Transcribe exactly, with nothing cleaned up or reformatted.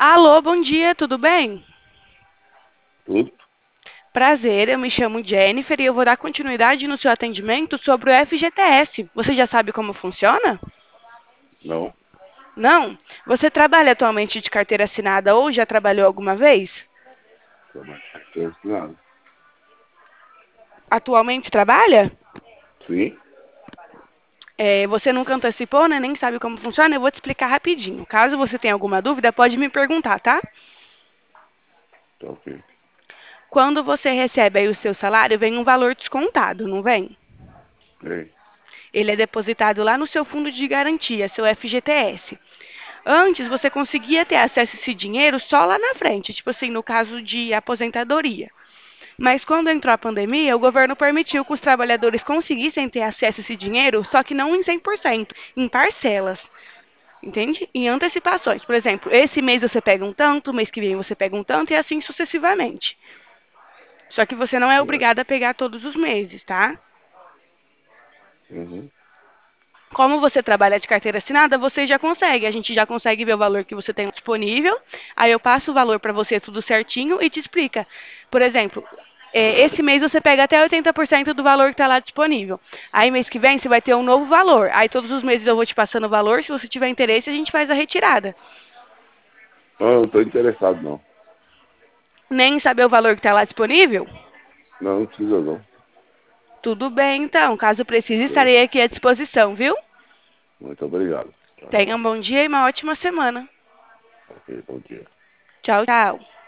Alô, bom dia, tudo bem? Tudo? Prazer, eu me chamo Jennifer e eu vou dar continuidade no seu atendimento sobre o F G T S. Você já sabe como funciona? Não. Não? Você trabalha atualmente de carteira assinada ou já trabalhou alguma vez? Trabalho de carteira assinada. Atualmente trabalha? Sim? É, você nunca antecipou, né? Nem sabe como funciona? Eu vou te explicar rapidinho. Caso você tenha alguma dúvida, pode me perguntar, tá? Tá ok. Quando você recebe aí o seu salário, vem um valor descontado, não vem? Bem. Ele é depositado lá no seu fundo de garantia, seu F G T S. Antes, você conseguia ter acesso a esse dinheiro só lá na frente, tipo assim, no caso de aposentadoria. Mas quando entrou a pandemia, o governo permitiu que os trabalhadores conseguissem ter acesso a esse dinheiro, só que não em cem por cento, em parcelas. Entende? Em antecipações. Por exemplo, esse mês você pega um tanto, mês que vem você pega um tanto e assim sucessivamente. Só que você não é Certo. obrigado a pegar todos os meses, tá? Uhum. Como você trabalha de carteira assinada, você já consegue. A gente já consegue ver o valor que você tem disponível. Aí eu passo o valor para você tudo certinho e te explica. Por exemplo, é, esse mês você pega até oitenta por cento do valor que está lá disponível. Aí mês que vem você vai ter um novo valor. Aí todos os meses eu vou te passando o valor. Se você tiver interesse, a gente faz a retirada. Não, eu não estou interessado, não. Nem saber o valor que está lá disponível? Não, não precisa, não. Tudo bem, então. Caso precise, Ok. estarei aqui à disposição, viu? Muito obrigado. Tá Tenha bom. um bom dia e uma ótima semana. Ok, bom dia. Tchau, tchau.